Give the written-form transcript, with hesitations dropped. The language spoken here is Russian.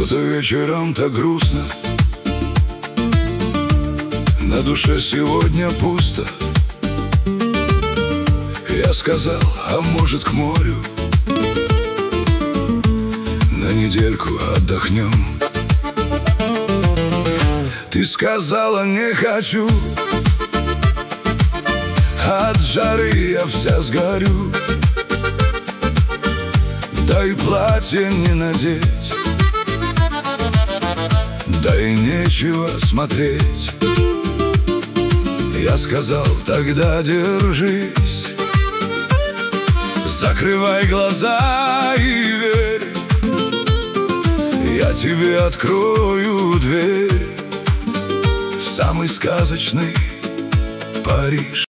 Что-то вечером так грустно, на душе сегодня пусто. Я сказал, а может к морю на недельку отдохнем. Ты сказала, не хочу, от жары я вся сгорю. Да и платье не надеть, да и нечего смотреть. Я сказал, тогда держись, закрывай глаза и верь, я тебе открою дверь в самый сказочный Париж.